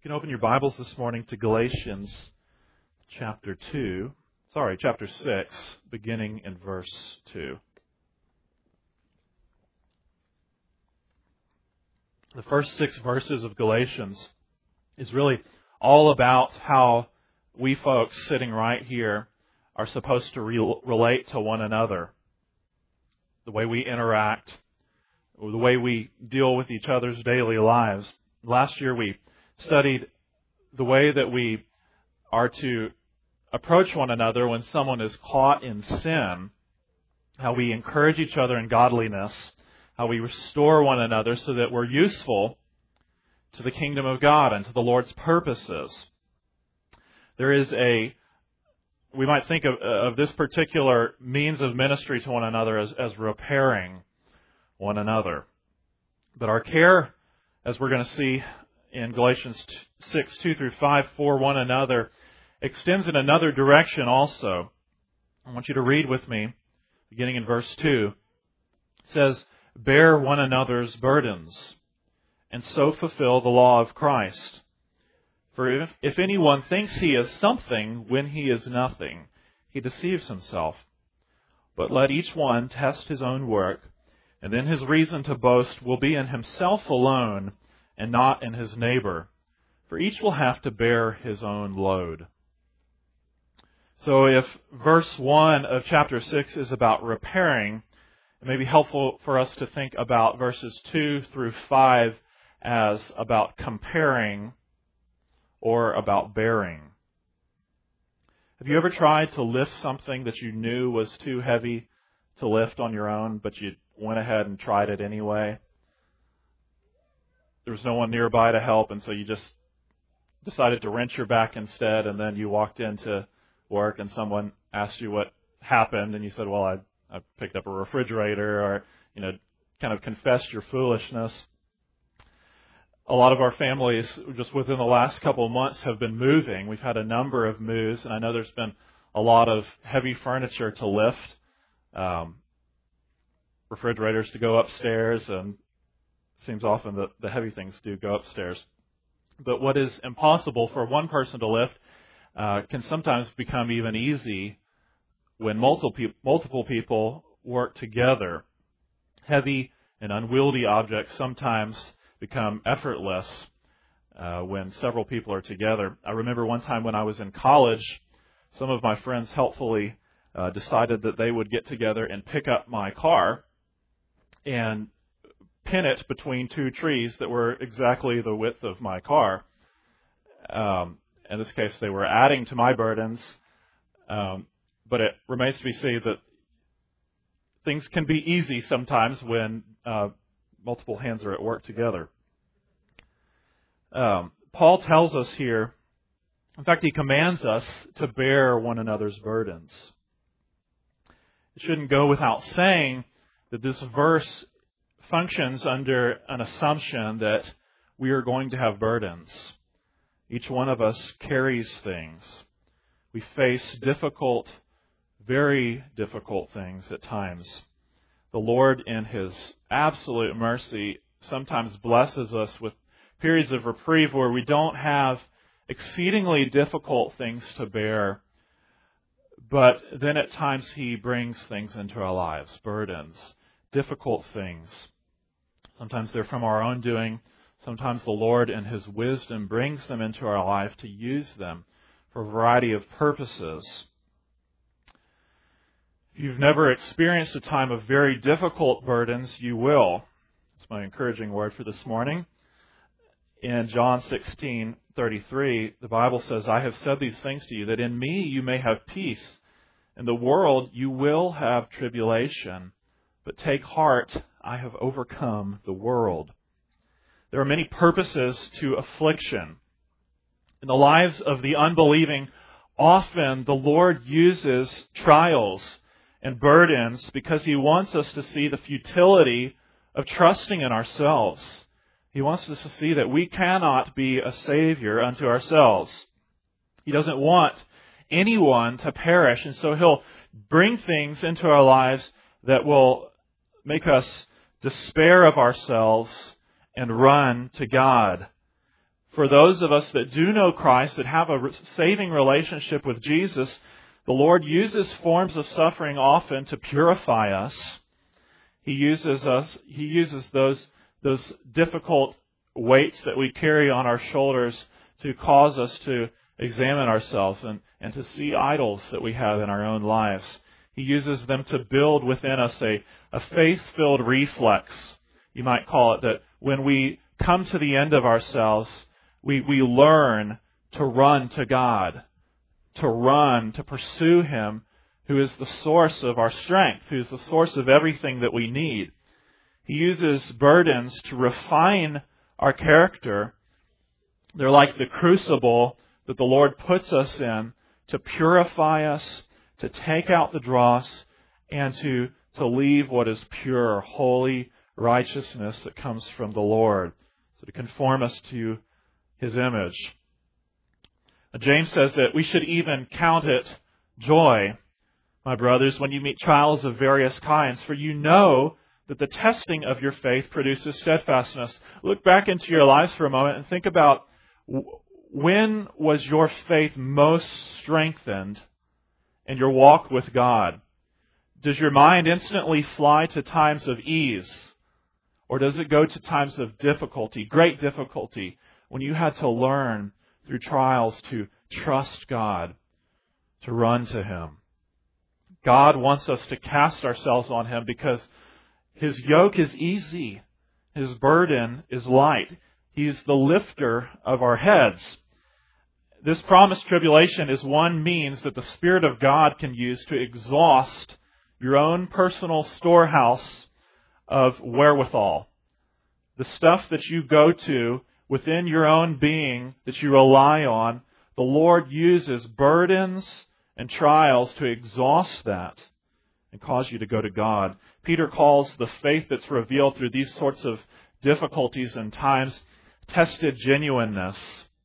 You can open your Bibles this morning to Galatians chapter 6, beginning in verse 2. The first 6 verses of Galatians is really all about how we folks sitting right here are supposed to relate to one another. The way we interact, or the way we deal with each other's daily lives. Last year we studied the way that we are to approach one another when someone is caught in sin, how we encourage each other in godliness, how we restore one another so that we're useful to the kingdom of God and to the Lord's purposes. We might think of this particular means of ministry to one another as repairing one another. But our care, as we're going to see in Galatians 6, 2 through 5, for one another, extends in another direction also. I want you to read with me, beginning in verse 2. It says, "Bear one another's burdens, and so fulfill the law of Christ. For if anyone thinks he is something when he is nothing, he deceives himself. But let each one test his own work, and then his reason to boast will be in himself alone and not in his neighbor. For each will have to bear his own load." So if verse 1 of chapter 6 is about repairing, it may be helpful for us to think about verses 2 through 5 as about comparing or about bearing. Have you ever tried to lift something that you knew was too heavy to lift on your own, but you went ahead and tried it anyway? There was no one nearby to help, and so you just decided to wrench your back instead, and then you walked into work and someone asked you what happened, and you said, well, I picked up a refrigerator, or, kind of confessed your foolishness. A lot of our families, just within the last couple of months, have been moving. We've had a number of moves, and I know there's been a lot of heavy furniture to lift, refrigerators to go upstairs, and it seems often that the heavy things do go upstairs. But what is impossible for one person to lift can sometimes become even easy when multiple people work together. Heavy and unwieldy objects sometimes become effortless when several people are together. I remember one time when I was in college, some of my friends helpfully decided that they would get together and pick up my car and pin it between 2 trees that were exactly the width of my car. In this case, they were adding to my burdens, but it remains to be seen that things can be easy sometimes when multiple hands are at work together. Paul tells us here, in fact, he commands us to bear one another's burdens. It shouldn't go without saying that this verse functions under an assumption that we are going to have burdens. Each one of us carries things. We face difficult, very difficult things at times. The Lord, in His absolute mercy, sometimes blesses us with periods of reprieve where we don't have exceedingly difficult things to bear, but then at times He brings things into our lives, burdens, difficult things. Sometimes they're from our own doing. Sometimes the Lord in His wisdom brings them into our life to use them for a variety of purposes. If you've never experienced a time of very difficult burdens, you will. That's my encouraging word for this morning. In John 16:33, the Bible says, "I have said these things to you, that in me you may have peace. In the world you will have tribulation, but take heart, I have overcome the world." There are many purposes to affliction. In the lives of the unbelieving, often the Lord uses trials and burdens because He wants us to see the futility of trusting in ourselves. He wants us to see that we cannot be a Savior unto ourselves. He doesn't want anyone to perish, and so He'll bring things into our lives that will make us despair of ourselves and run to God For those of us that do know Christ, that have a saving relationship with Jesus, the Lord uses forms of suffering often to purify us. He uses those difficult weights that we carry on our shoulders to cause us to examine ourselves and to see idols that we have in our own lives. He uses them to build within us a faith-filled reflex, you might call it, that when we come to the end of ourselves, we learn to run to God, to run, to pursue Him, who is the source of our strength, who is the source of everything that we need. He uses burdens to refine our character. They're like the crucible that the Lord puts us in to purify us, to take out the dross, and to leave what is pure, holy righteousness that comes from the Lord, so to conform us to His image. James says that we should even count it joy, my brothers, when you meet trials of various kinds, for you know that the testing of your faith produces steadfastness. Look back into your lives for a moment and think about when was your faith most strengthened in your walk with God? Does your mind instantly fly to times of ease? Or does it go to times of difficulty, great difficulty, when you had to learn through trials to trust God, to run to Him? God wants us to cast ourselves on Him because His yoke is easy. His burden is light. He's the lifter of our heads. This promised tribulation is one means that the Spirit of God can use to exhaust your own personal storehouse of wherewithal. The stuff that you go to within your own being that you rely on, the Lord uses burdens and trials to exhaust that and cause you to go to God. Peter calls the faith that's revealed through these sorts of difficulties and times tested genuineness.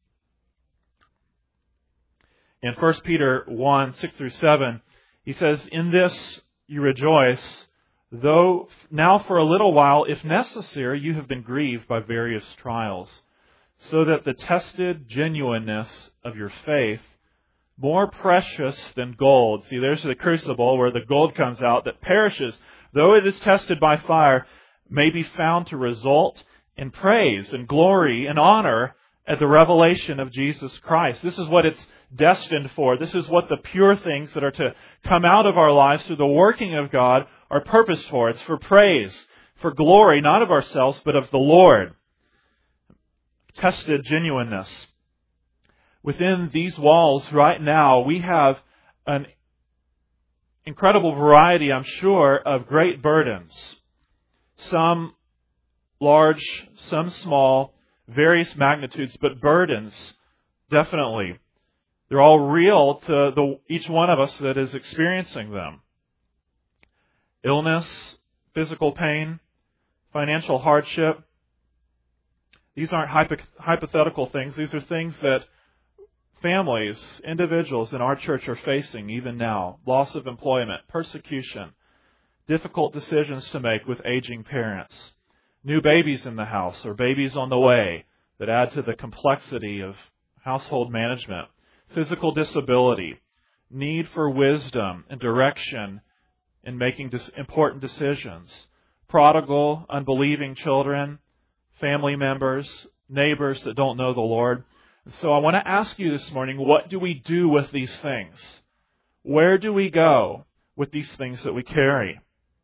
In 1 Peter 1, 6 through 7, he says, "In this you rejoice, though now for a little while, if necessary, you have been grieved by various trials, so that the tested genuineness of your faith, more precious than gold." See, there's the crucible where the gold comes out that perishes, though it is tested by fire, may be found to result in praise and glory and honor at the revelation of Jesus Christ. This is what it's destined for. This is what the pure things that are to come out of our lives through the working of God are purposed for. It's for praise, for glory, not of ourselves, but of the Lord. Tested genuineness. Within these walls right now, we have an incredible variety, I'm sure, of great burdens. Some large, some small, various magnitudes, but burdens, definitely. They're all real to each one of us that is experiencing them. Illness, physical pain, financial hardship. These aren't hypothetical things. These are things that families, individuals in our church are facing even now. Loss of employment, persecution, difficult decisions to make with aging parents, new babies in the house or babies on the way that add to the complexity of household management, physical disability, need for wisdom and direction in making important decisions, prodigal, unbelieving children, family members, neighbors that don't know the Lord. So I want to ask you this morning, what do we do with these things? Where do we go with these things that we carry?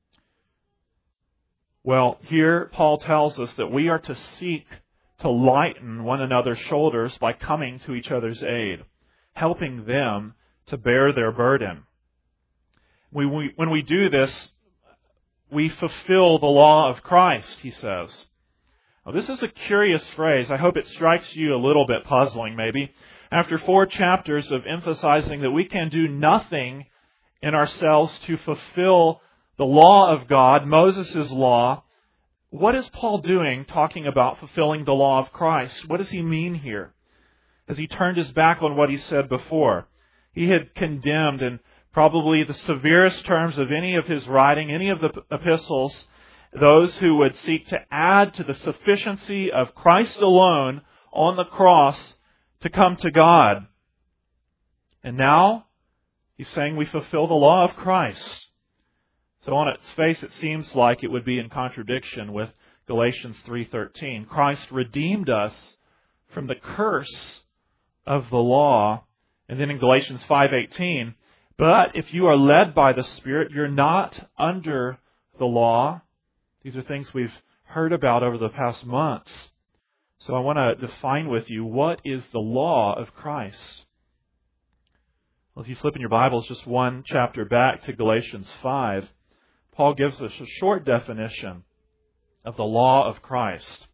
Well, here Paul tells us that we are to seek to lighten one another's shoulders by coming to each other's aid, helping them to bear their burden. When we do this, we fulfill the law of Christ, he says. Now, this is a curious phrase. I hope it strikes you a little bit puzzling, maybe. After 4 chapters of emphasizing that we can do nothing in ourselves to fulfill the law of God, Moses' law, what is Paul doing talking about fulfilling the law of Christ? What does he mean here? Has he turned his back on what he said before? He had condemned in probably the severest terms of any of his writing, any of the epistles, those who would seek to add to the sufficiency of Christ alone on the cross to come to God. And now, he's saying we fulfill the law of Christ. So on its face, it seems like it would be in contradiction with Galatians 3:13. Christ redeemed us from the curse of the law. And then in Galatians 5:18, but if you are led by the Spirit, you're not under the law. These are things we've heard about over the past months. So I want to define with you, what is the law of Christ? Well, if you flip in your Bibles just one chapter back to Galatians 5, Paul gives us a short definition of the law of Christ.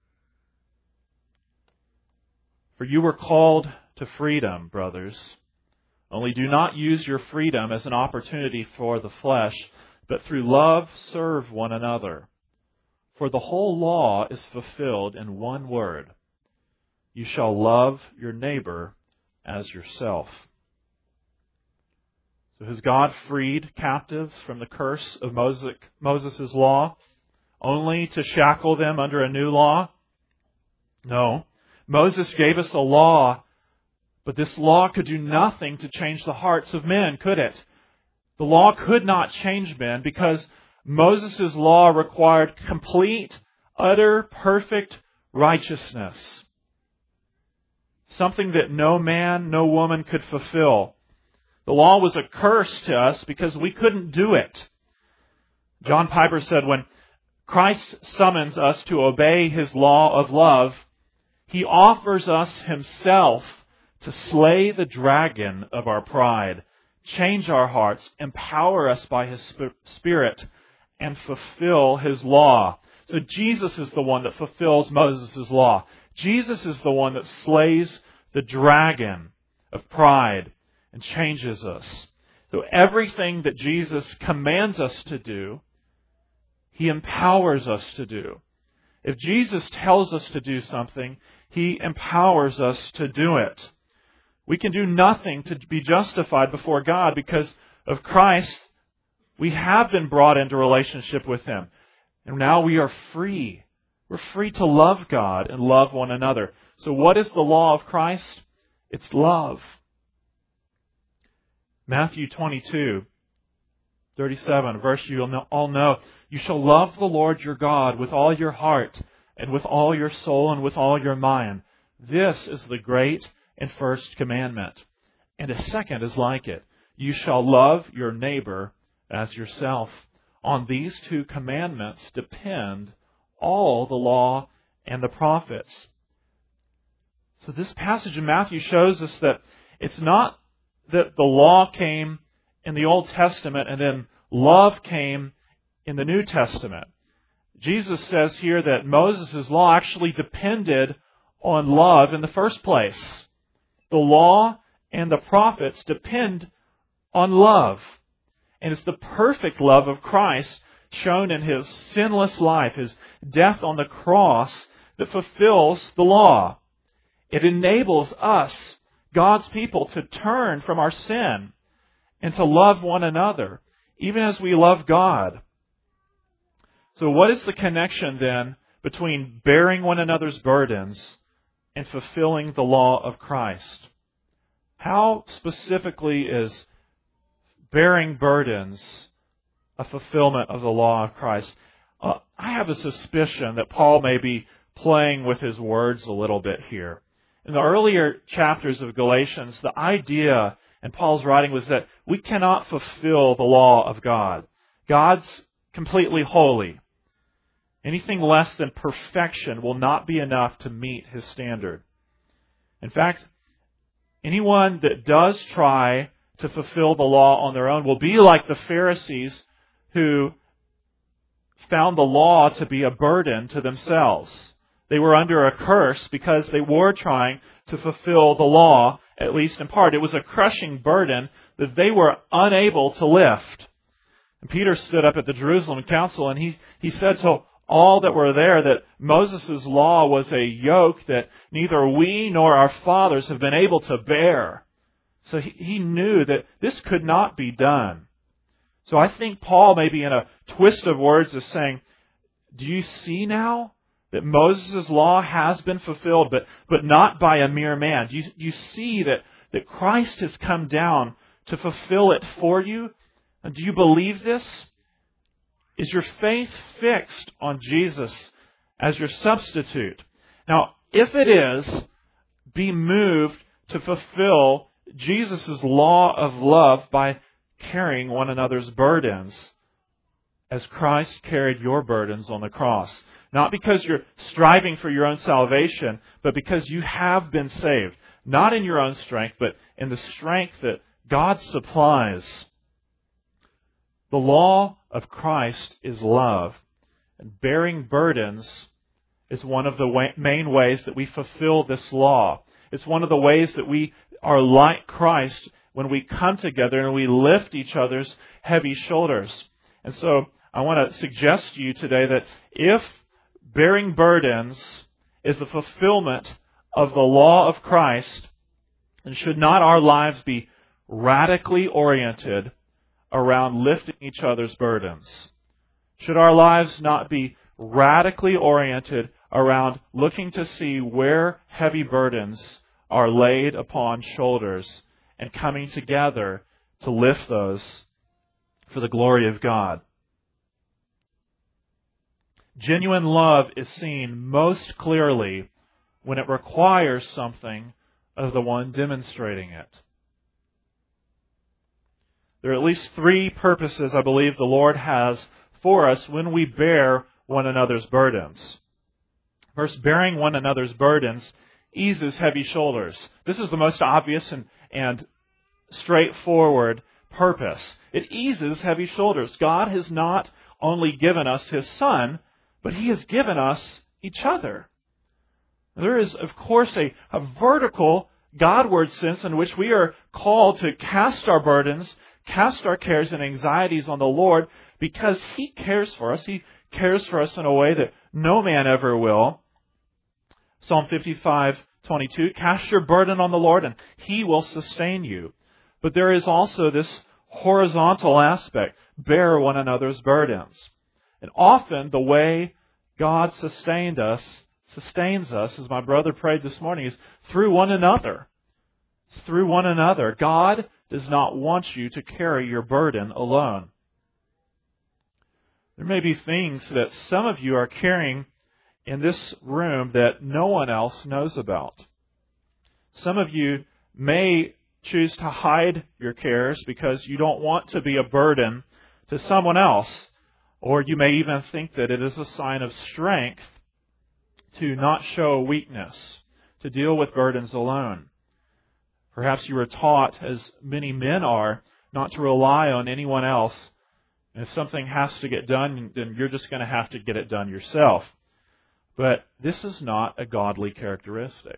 For you were called to freedom, brothers. Only do not use your freedom as an opportunity for the flesh, but through love serve one another. For the whole law is fulfilled in one word: you shall love your neighbor as yourself. So has God freed captives from the curse of Moses' law only to shackle them under a new law? No. Moses gave us a law, but this law could do nothing to change the hearts of men, could it? The law could not change men because Moses' law required complete, utter, perfect righteousness. Something that no man, no woman could fulfill. The law was a curse to us because we couldn't do it. John Piper said, when Christ summons us to obey His law of love, He offers us Himself to slay the dragon of our pride, change our hearts, empower us by His Spirit, and fulfill His law. So Jesus is the one that fulfills Moses' law. Jesus is the one that slays the dragon of pride and changes us. So everything that Jesus commands us to do, He empowers us to do. If Jesus tells us to do something, He empowers us to do it. We can do nothing to be justified before God because of Christ. We have been brought into relationship with Him. And now we are free. We're free to love God and love one another. So what is the law of Christ? It's love. Matthew 22:37, a verse you all know. You shall love the Lord your God with all your heart and with all your soul and with all your mind. This is the great and first commandment. And a second is like it. You shall love your neighbor as yourself. On these two commandments depend all the law and the prophets. So this passage in Matthew shows us that it's not that the law came in the Old Testament and then love came in the New Testament. Jesus says here that Moses' law actually depended on love in the first place. The law and the prophets depend on love. And it's the perfect love of Christ shown in His sinless life, His death on the cross, that fulfills the law. It enables us, God's people, to turn from our sin and to love one another, even as we love God. So what is the connection then between bearing one another's burdens and fulfilling the law of Christ? How specifically is bearing burdens a fulfillment of the law of Christ? I have a suspicion that Paul may be playing with his words a little bit here. In the earlier chapters of Galatians, the idea in Paul's writing was that we cannot fulfill the law of God. God's completely holy. Anything less than perfection will not be enough to meet His standard. In fact, anyone that does try to fulfill the law on their own will be like the Pharisees who found the law to be a burden to themselves. They were under a curse because they were trying to fulfill the law, at least in part. It was a crushing burden that they were unable to lift. And Peter stood up at the Jerusalem council and he said to all that were there that Moses' law was a yoke that neither we nor our fathers have been able to bear. So he knew that this could not be done. So I think Paul, maybe in a twist of words, is saying, do you see now that Moses' law has been fulfilled, but not by a mere man? Do you see that Christ has come down to fulfill it for you? And do you believe this? Is your faith fixed on Jesus as your substitute? Now, if it is, be moved to fulfill Jesus' law of love by carrying one another's burdens as Christ carried your burdens on the cross. Not because you're striving for your own salvation, but because you have been saved. Not in your own strength, but in the strength that God supplies. The law of Christ is love. And bearing burdens is one of the main ways that we fulfill this law. It's one of the ways that we are like Christ when we come together and we lift each other's heavy shoulders. And so I want to suggest to you today that if bearing burdens is a fulfillment of the law of Christ, then should not our lives be radically oriented around lifting each other's burdens? Should our lives not be radically oriented around looking to see where heavy burdens are laid upon shoulders and coming together to lift those for the glory of God? Genuine love is seen most clearly when it requires something of the one demonstrating it. There are at least three purposes I believe the Lord has for us when we bear one another's burdens. First, bearing one another's burdens eases heavy shoulders. This is the most obvious and straightforward purpose. It eases heavy shoulders. God has not only given us His Son, but He has given us each other. There is, of course, a vertical Godward sense in which we are called to cast our burdens, cast our cares and anxieties on the Lord because He cares for us. He cares for us in a way that no man ever will. Psalm 55:22, cast your burden on the Lord and He will sustain you. But there is also this horizontal aspect, bear one another's burdens. And often the way God sustains us, as my brother prayed this morning, is through one another. It's through one another. God does not want you to carry your burden alone. There may be things that some of you are carrying in this room that no one else knows about. Some of you may choose to hide your cares because you don't want to be a burden to someone else. Or you may even think that it is a sign of strength to not show weakness, to deal with burdens alone. Perhaps you were taught, as many men are, not to rely on anyone else. And if something has to get done, then you're just going to have to get it done yourself. But this is not a godly characteristic.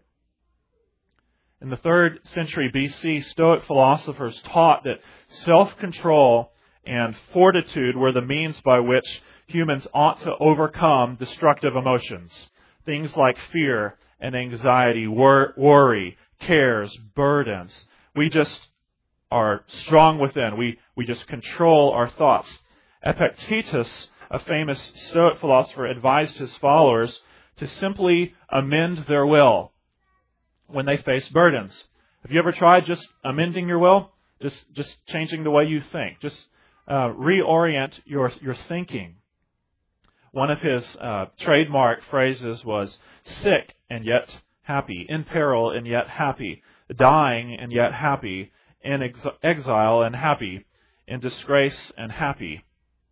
In the 3rd century BC, Stoic philosophers taught that self-control and fortitude were the means by which humans ought to overcome destructive emotions. Things like fear and anxiety, worry, cares, burdens. We just are strong within. We just control our thoughts. Epictetus, a famous Stoic philosopher, advised his followers to simply amend their will when they face burdens. Have you ever tried just amending your will? Just changing the way you think. Just reorient your thinking. One of his trademark phrases was sick and yet happy, in peril and yet happy, dying and yet happy, in exile and happy, in disgrace and happy.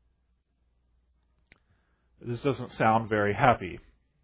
This doesn't sound very happy.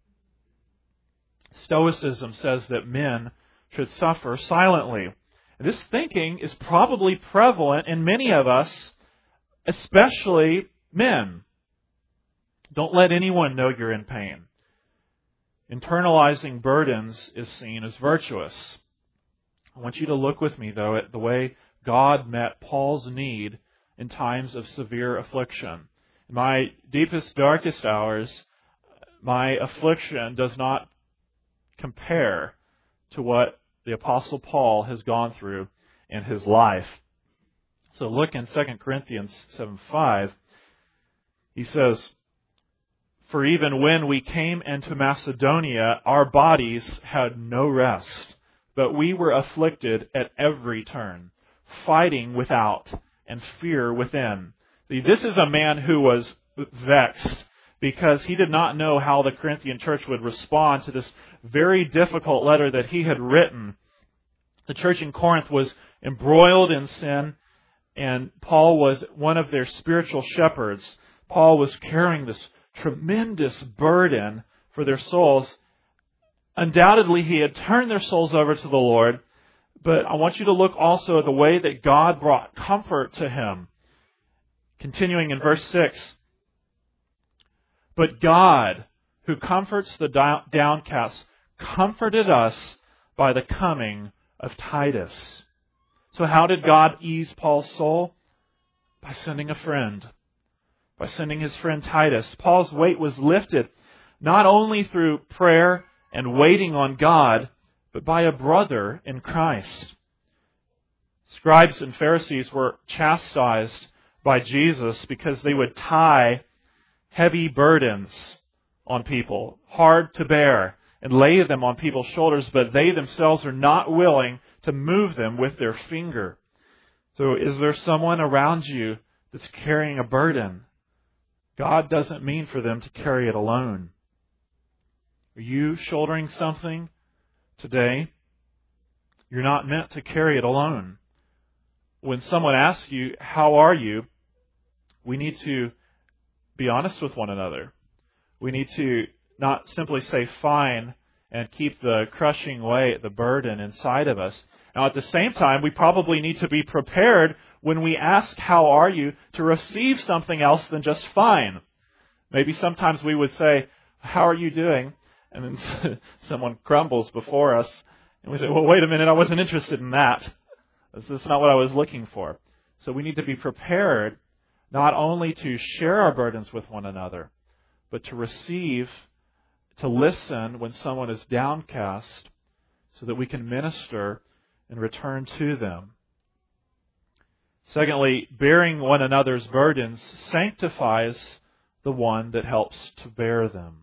Stoicism says that men should suffer silently. And this thinking is probably prevalent in many of us, especially men. Don't let anyone know you're in pain. Internalizing burdens is seen as virtuous. I want you to look with me, though, at the way God met Paul's need in times of severe affliction. In my deepest, darkest hours, my affliction does not compare to what the Apostle Paul has gone through in his life. So look in 2 Corinthians 7:5. He says, For even when we came into Macedonia, our bodies had no rest, but we were afflicted at every turn, fighting without and fear within. See, this is a man who was vexed because he did not know how the Corinthian church would respond to this very difficult letter that he had written. The church in Corinth was embroiled in sin, and Paul was one of their spiritual shepherds. Paul was carrying this tremendous burden for their souls. Undoubtedly, he had turned their souls over to the Lord, but I want you to look also at the way that God brought comfort to him. Continuing in verse 6, "But God, who comforts the downcast, comforted us by the coming of Titus." So how did God ease Paul's soul? By sending a friend. By sending his friend Titus. Paul's weight was lifted not only through prayer and waiting on God, but by a brother in Christ. Scribes and Pharisees were chastised by Jesus because they would tie heavy burdens on people, hard to bear, and lay them on people's shoulders, but they themselves are not willing to move them with their finger. So is there someone around you that's carrying a burden? God doesn't mean for them to carry it alone. Are you shouldering something today? You're not meant to carry it alone. When someone asks you, "How are you?" we need to be honest with one another. We need to not simply say fine and keep the crushing weight, the burden inside of us. Now, at the same time, we probably need to be prepared when we ask, "How are you?" to receive something else than just fine. Maybe sometimes we would say, "How are you doing?" And then someone grumbles before us, and we say, "Well, wait a minute, I wasn't interested in that. This is not what I was looking for." So we need to be prepared not only to share our burdens with one another, but to receive, to listen when someone is downcast so that we can minister and return to them. Secondly, bearing one another's burdens sanctifies the one that helps to bear them.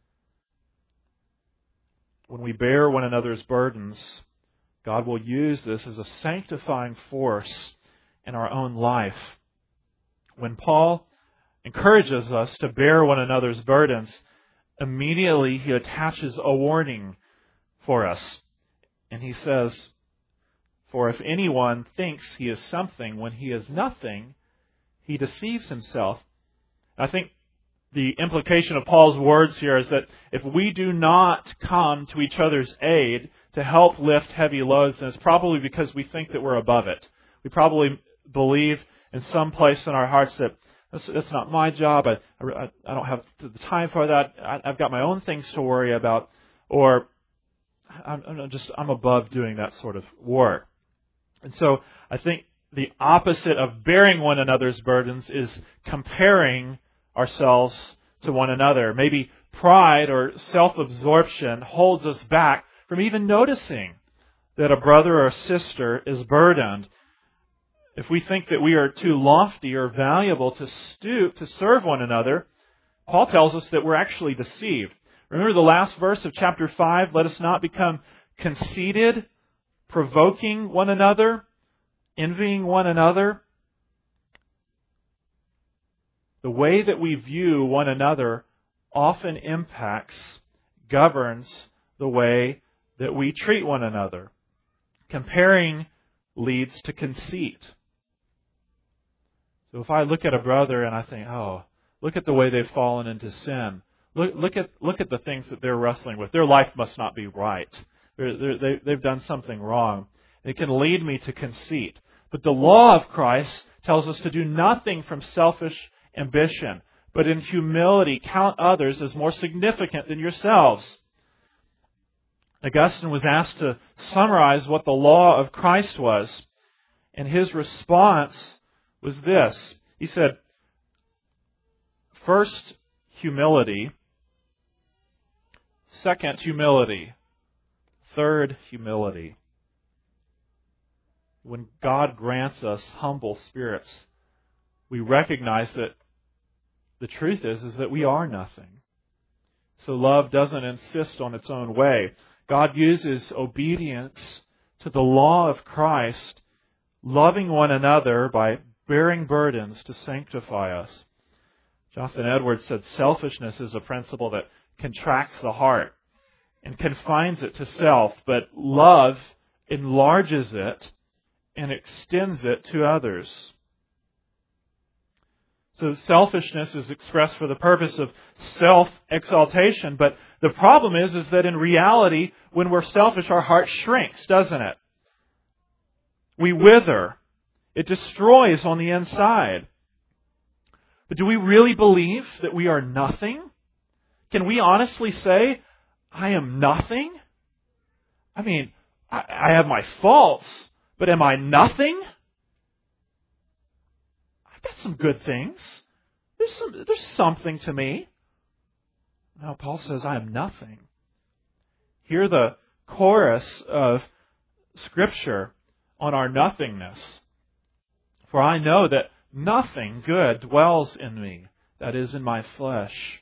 When we bear one another's burdens, God will use this as a sanctifying force in our own life. When Paul encourages us to bear one another's burdens, immediately he attaches a warning for us. And he says, "For if anyone thinks he is something when he is nothing, he deceives himself." I think the implication of Paul's words here is that if we do not come to each other's aid to help lift heavy loads, then it's probably because we think that we're above it. We probably believe in some place in our hearts that that's not my job. I don't have the time for that. I've got my own things to worry about, or I'm above doing that sort of work. And so I think the opposite of bearing one another's burdens is comparing ourselves to one another. Maybe pride or self-absorption holds us back from even noticing that a brother or a sister is burdened. If we think that we are too lofty or valuable to stoop to serve one another, Paul tells us that we're actually deceived. Remember the last verse of chapter 5, "Let us not become conceited, provoking one another, envying one another." The way that we view one another often impacts, governs the way that we treat one another. Comparing leads to conceit. So if I look at a brother and I think, "Oh, look at the way they've fallen into sin. Look at the things that they're wrestling with. Their life must not be right. They've done something wrong." It can lead me to conceit. But the law of Christ tells us to do nothing from selfish ambition, but in humility count others as more significant than yourselves. Augustine was asked to summarize what the law of Christ was, and his response was this. He said, first, humility. Second, humility. Third, humility. When God grants us humble spirits, we recognize that the truth is that we are nothing. So love doesn't insist on its own way. God uses obedience to the law of Christ, loving one another by bearing burdens to sanctify us. Jonathan Edwards said selfishness is a principle that contracts the heart and confines it to self, but love enlarges it and extends it to others. So selfishness is expressed for the purpose of self-exaltation, but the problem is that in reality, when we're selfish, our heart shrinks, doesn't it? We wither. It destroys on the inside. But do we really believe that we are nothing? Can we honestly say, I am nothing? I mean, I have my faults, but am I nothing? I've got some good things. There's something to me. No, Paul says, I am nothing. Hear the chorus of Scripture on our nothingness. For I know that nothing good dwells in me, that is, in my flesh.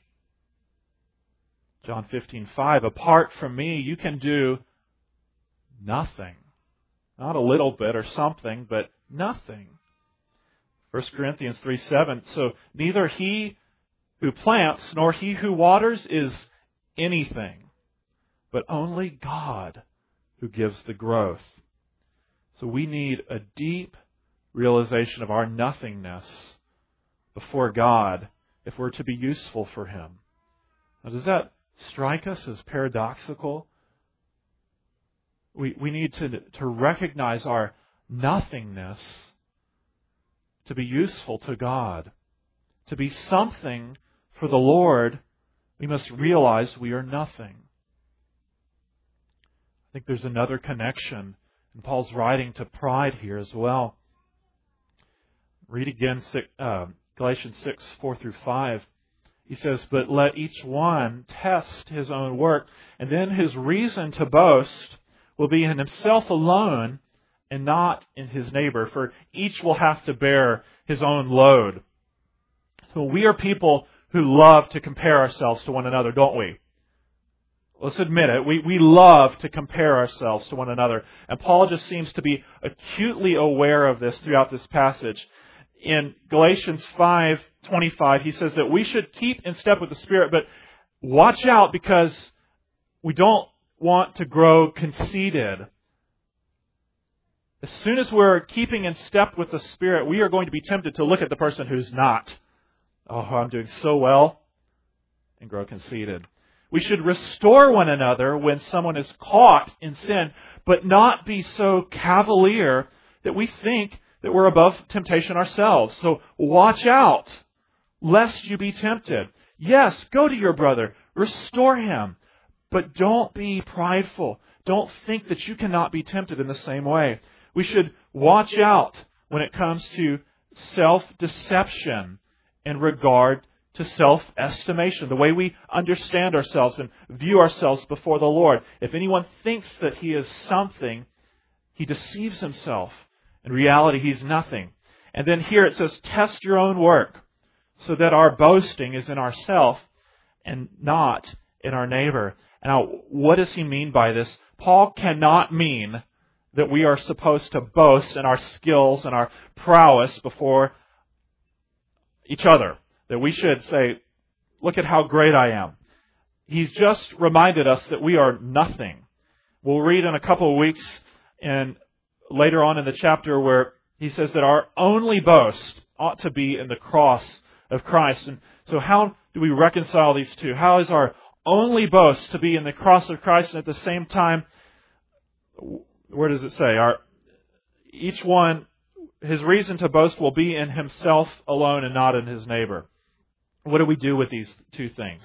John 15:5, apart from me, you can do nothing. Not a little bit or something, but nothing. 1 Corinthians 3:7, so neither he who plants nor he who waters is anything, but only God who gives the growth. So we need a deep realization of our nothingness before God if we're to be useful for Him. Now, does that strike us as paradoxical? We need to recognize our nothingness to be useful to God. To be something for the Lord, we must realize we are nothing. I think there's another connection in Paul's writing to pride here as well. Read again Galatians 6:4-5. He says, but let each one test his own work, and then his reason to boast will be in himself alone and not in his neighbor, for each will have to bear his own load. So we are people who love to compare ourselves to one another, don't we? Let's admit it. We love to compare ourselves to one another. And Paul just seems to be acutely aware of this throughout this passage. In Galatians 5:25, he says that we should keep in step with the Spirit, but watch out because we don't want to grow conceited. As soon as we're keeping in step with the Spirit, we are going to be tempted to look at the person who's not. Oh, I'm doing so well, and grow conceited. We should restore one another when someone is caught in sin, but not be so cavalier that we think that we're above temptation ourselves. So watch out, lest you be tempted. Yes, go to your brother, restore him, but don't be prideful. Don't think that you cannot be tempted in the same way. We should watch out when it comes to self-deception in regard to self-estimation, the way we understand ourselves and view ourselves before the Lord. If anyone thinks that he is something, he deceives himself. In reality, he's nothing. And then here it says, test your own work, so that our boasting is in ourselves and not in our neighbor. Now, what does he mean by this? Paul cannot mean that we are supposed to boast in our skills and our prowess before each other. That we should say, look at how great I am. He's just reminded us that we are nothing. We'll read in a couple of weeks and later on in the chapter where he says that our only boast ought to be in the cross of Christ. And so how do we reconcile these two? How is our only boast to be in the cross of Christ, and at the same time, where does it say? Each one, his reason to boast will be in himself alone and not in his neighbor. What do we do with these two things?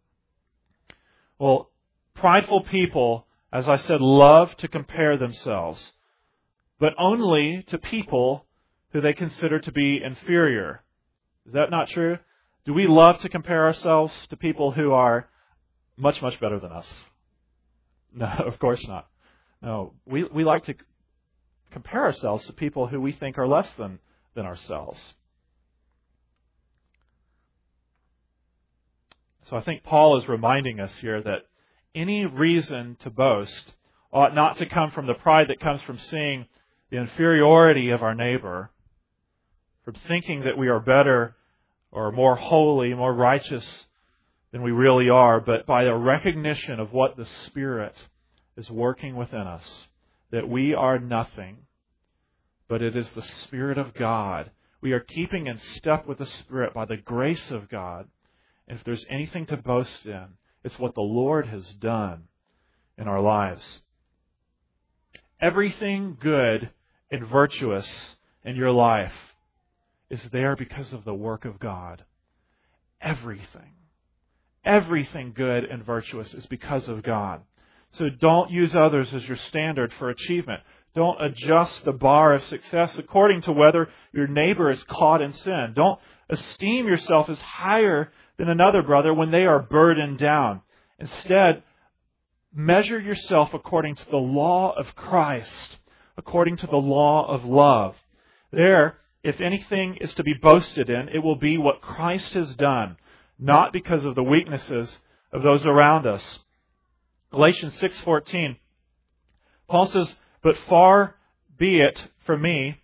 Well, prideful people, as I said, love to compare themselves, but only to people who they consider to be inferior. Is that not true? Do we love to compare ourselves to people who are much, much better than us? No, of course not. No, we like to compare ourselves to people who we think are less than ourselves. So I think Paul is reminding us here that any reason to boast ought not to come from the pride that comes from seeing the inferiority of our neighbor, from thinking that we are better or more holy, more righteous than we really are, but by a recognition of what the Spirit is working within us, that we are nothing, but it is the Spirit of God. We are keeping in step with the Spirit by the grace of God. And if there's anything to boast in, it's what the Lord has done in our lives. Everything good and virtuous in your life is there because of the work of God. Everything. Everything good and virtuous is because of God. So don't use others as your standard for achievement. Don't adjust the bar of success according to whether your neighbor is caught in sin. Don't esteem yourself as higher than another brother when they are burdened down. Instead, measure yourself according to the law of Christ, according to the law of love. There, if anything is to be boasted in, it will be what Christ has done, not because of the weaknesses of those around us. Galatians 6:14, Paul says, "But far be it from me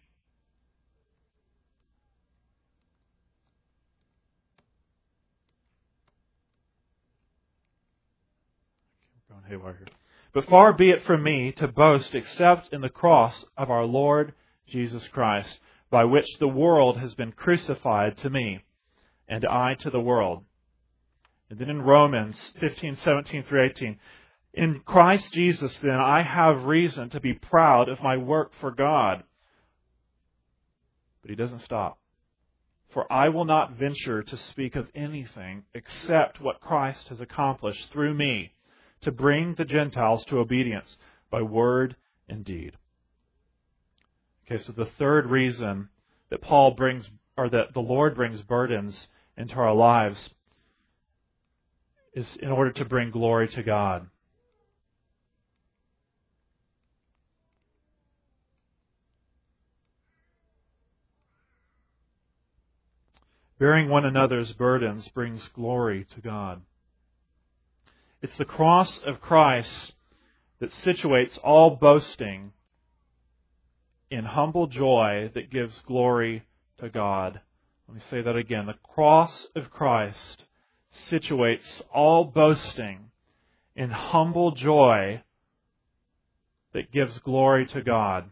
But far be it from me to boast except in the cross of our Lord Jesus Christ, by which the world has been crucified to me, and I to the world." And then in Romans 15:17 through 18, "In Christ Jesus, then, I have reason to be proud of my work for God." But he doesn't stop. "For I will not venture to speak of anything except what Christ has accomplished through me, to bring the Gentiles to obedience by word and deed." Okay, so the third reason that Paul brings, or that the Lord brings burdens into our lives, is in order to bring glory to God. Bearing one another's burdens brings glory to God. It's the cross of Christ that situates all boasting in humble joy that gives glory to God. Let me say that again. The cross of Christ situates all boasting in humble joy that gives glory to God.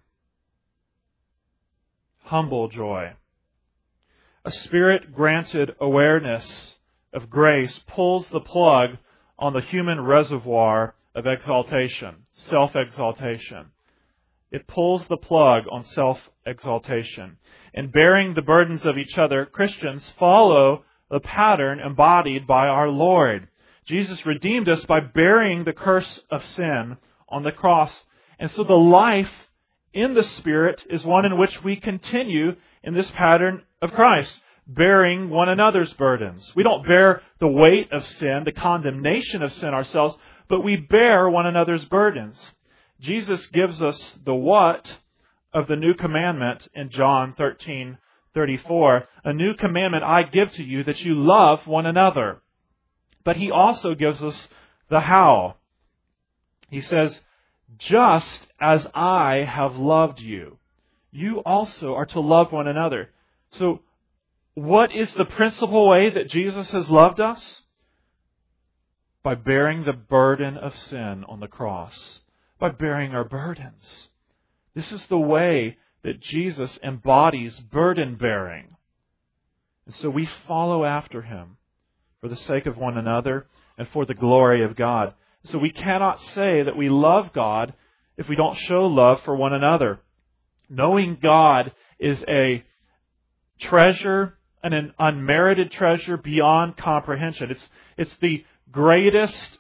Humble joy. A Spirit-granted awareness of grace pulls the plug on the human reservoir of exaltation, self-exaltation. It pulls the plug on self-exaltation. In bearing the burdens of each other, Christians follow the pattern embodied by our Lord. Jesus redeemed us by bearing the curse of sin on the cross. And so the life in the Spirit is one in which we continue in this pattern of Christ, bearing one another's burdens. We don't bear the weight of sin, the condemnation of sin ourselves, but we bear one another's burdens. Jesus gives us the what of the new commandment in John 13:34. "A new commandment I give to you, that you love one another." But he also gives us the how. He says, "Just as I have loved you, you also are to love one another." So, what is the principal way that Jesus has loved us? By bearing the burden of sin on the cross. By bearing our burdens. This is the way that Jesus embodies burden bearing. And so we follow after Him for the sake of one another and for the glory of God. So we cannot say that we love God if we don't show love for one another. Knowing God is a treasure, and an unmerited treasure beyond comprehension. It's the greatest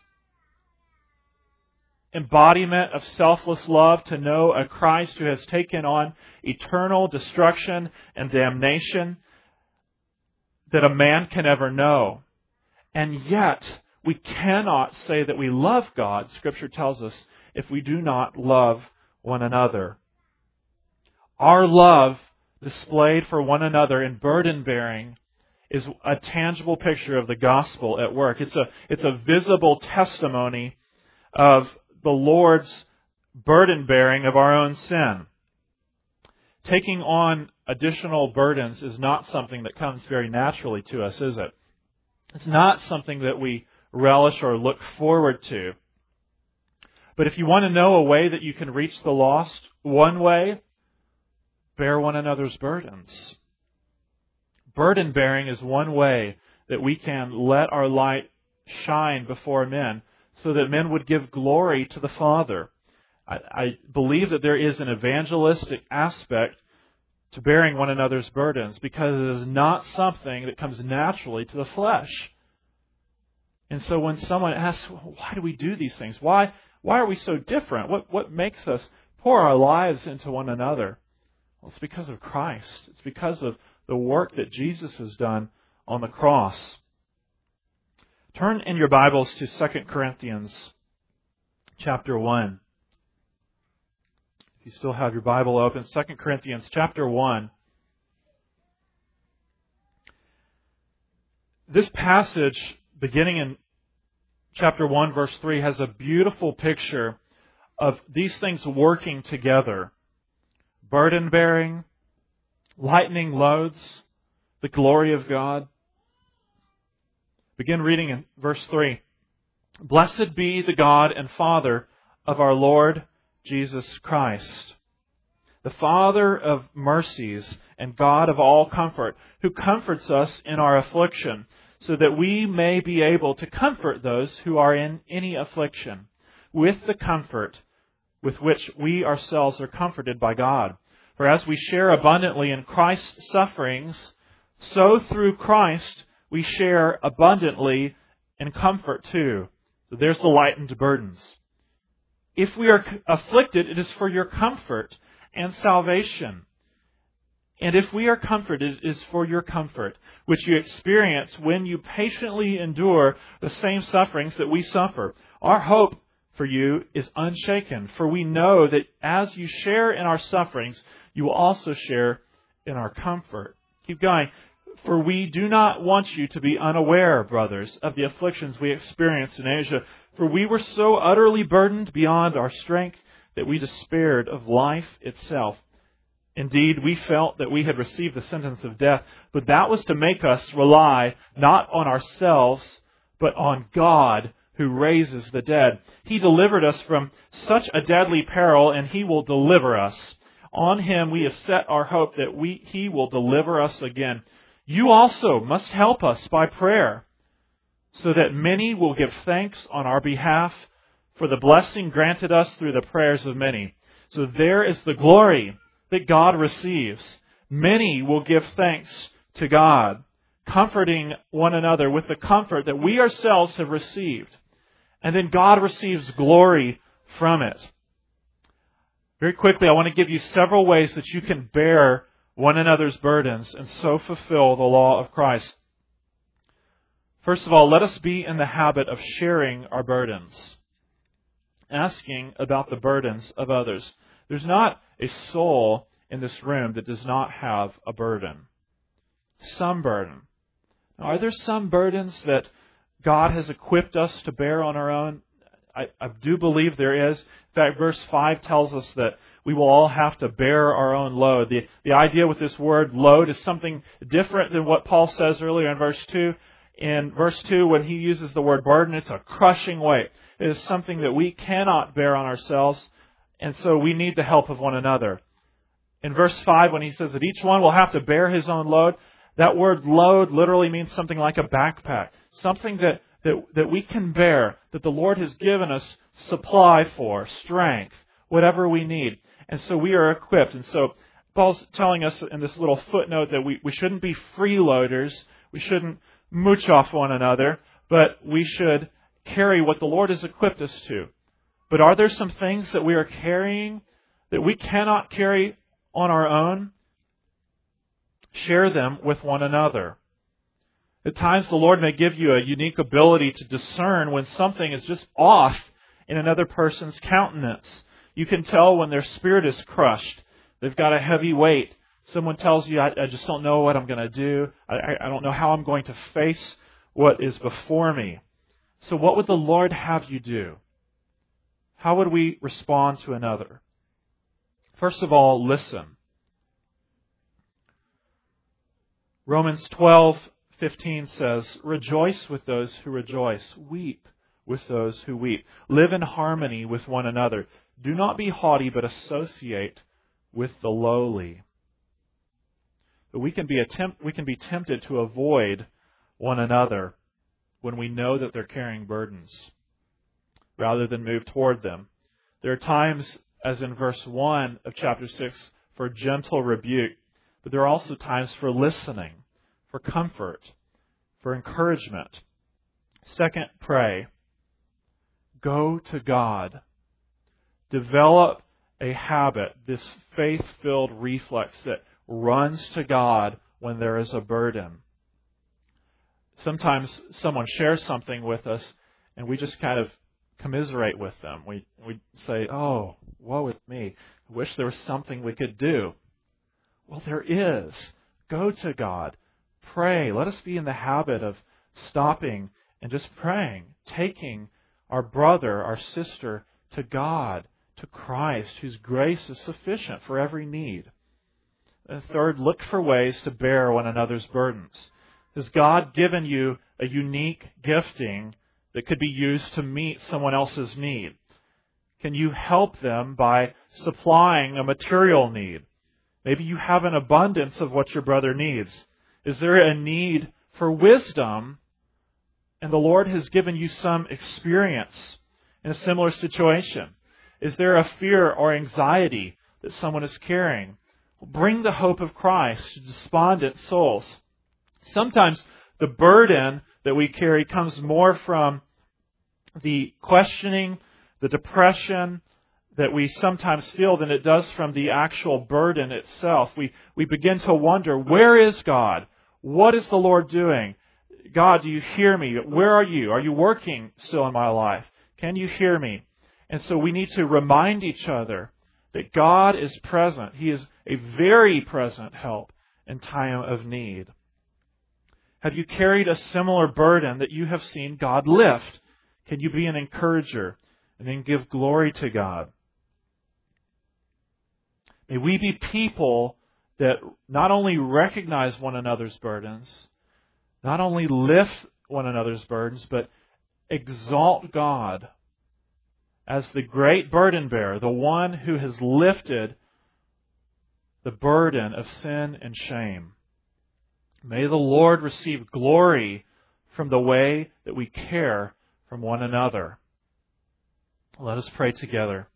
embodiment of selfless love to know a Christ who has taken on eternal destruction and damnation that a man can ever know. And yet, we cannot say that we love God, Scripture tells us, if we do not love one another. Our love displayed for one another in burden bearing is a tangible picture of the gospel at work. It's a visible testimony of the Lord's burden bearing of our own sin. Taking on additional burdens is not something that comes very naturally to us, is it? It's not something that we relish or look forward to. But if you want to know a way that you can reach the lost, one way, bear one another's burdens. Burden bearing is one way that we can let our light shine before men so that men would give glory to the Father. I believe that there is an evangelistic aspect to bearing one another's burdens because it is not something that comes naturally to the flesh. And so when someone asks, why do we do these things? Why are we so different? What makes us pour our lives into one another? Well, it's because of Christ. It's because of the work that Jesus has done on the cross. Turn in your Bibles to 2 Corinthians chapter 1. If you still have your Bible open, 2 Corinthians chapter 1. This passage, beginning in chapter 1, verse 3, has a beautiful picture of these things working together. Burden bearing, lightening loads, the glory of God. Begin reading in verse 3. Blessed be the God and Father of our Lord Jesus Christ, the Father of mercies and God of all comfort, who comforts us in our affliction, so that we may be able to comfort those who are in any affliction, with the comfort with which we ourselves are comforted by God. For as we share abundantly in Christ's sufferings, so through Christ we share abundantly in comfort too. So there's the lightened burdens. If we are afflicted, it is for your comfort and salvation. And if we are comforted, it is for your comfort, which you experience when you patiently endure the same sufferings that we suffer. Our hope for you is unshaken, for we know that as you share in our sufferings, you will also share in our comfort. Keep going. For we do not want you to be unaware, brothers, of the afflictions we experienced in Asia. For we were so utterly burdened beyond our strength that we despaired of life itself. Indeed, we felt that we had received the sentence of death, but that was to make us rely not on ourselves, but on God who raises the dead. He delivered us from such a deadly peril, and He will deliver us. On Him we have set our hope that He will deliver us again. You also must help us by prayer, so that many will give thanks on our behalf for the blessing granted us through the prayers of many. So there is the glory that God receives. Many will give thanks to God, comforting one another with the comfort that we ourselves have received. And then God receives glory from it. Very quickly, I want to give you several ways that you can bear one another's burdens and so fulfill the law of Christ. First of all, let us be in the habit of sharing our burdens, asking about the burdens of others. There's not a soul in this room that does not have a burden. Some burden. Now, are there some burdens that God has equipped us to bear on our own? I do believe there is. In fact, verse 5 tells us that we will all have to bear our own load. The idea with this word load is something different than what Paul says earlier in verse 2. In verse 2, when he uses the word burden, it's a crushing weight. It is something that we cannot bear on ourselves, and so we need the help of one another. In verse 5, when he says that each one will have to bear his own load, that word load literally means something like a backpack. Something that we can bear, that the Lord has given us supply for, strength, whatever we need. And so we are equipped. And so Paul's telling us in this little footnote that we shouldn't be freeloaders. We shouldn't mooch off one another, but we should carry what the Lord has equipped us to. But are there some things that we are carrying that we cannot carry on our own? Share them with one another. At times the Lord may give you a unique ability to discern when something is just off in another person's countenance. You can tell when their spirit is crushed. They've got a heavy weight. Someone tells you, I just don't know what I'm going to do. I don't know how I'm going to face what is before me. So what would the Lord have you do? How would we respond to another? First of all, listen. Romans 12:15 says, "Rejoice with those who rejoice. Weep with those who weep. Live in harmony with one another. Do not be haughty, but associate with the lowly." But we can be tempted to avoid one another when we know that they're carrying burdens, rather than move toward them. There are times, as in verse 1 of chapter 6, for gentle rebuke, but there are also times for listening, for comfort, for encouragement. Second, pray. Go to God. Develop a habit, this faith-filled reflex that runs to God when there is a burden. Sometimes someone shares something with us and we just kind of commiserate with them. We say, "Oh, woe is me. I wish there was something we could do." Well, there is. Go to God. Pray. Let us be in the habit of stopping and just praying, taking our brother, our sister to God, to Christ, whose grace is sufficient for every need. And third, look for ways to bear one another's burdens. Has God given you a unique gifting that could be used to meet someone else's need? Can you help them by supplying a material need? Maybe you have an abundance of what your brother needs. Is there a need for wisdom, and the Lord has given you some experience in a similar situation? Is there a fear or anxiety that someone is carrying? Bring the hope of Christ to despondent souls. Sometimes the burden that we carry comes more from the questioning, the depression that we sometimes feel than it does from the actual burden itself. We begin to wonder, where is God? What is the Lord doing? God, do you hear me? Where are you? Are you working still in my life? Can you hear me? And so we need to remind each other that God is present. He is a very present help in time of need. Have you carried a similar burden that you have seen God lift? Can you be an encourager and then give glory to God? May we be people that not only recognize one another's burdens, not only lift one another's burdens, but exalt God as the great burden bearer, the one who has lifted the burden of sin and shame. May the Lord receive glory from the way that we care from one another. Let us pray together.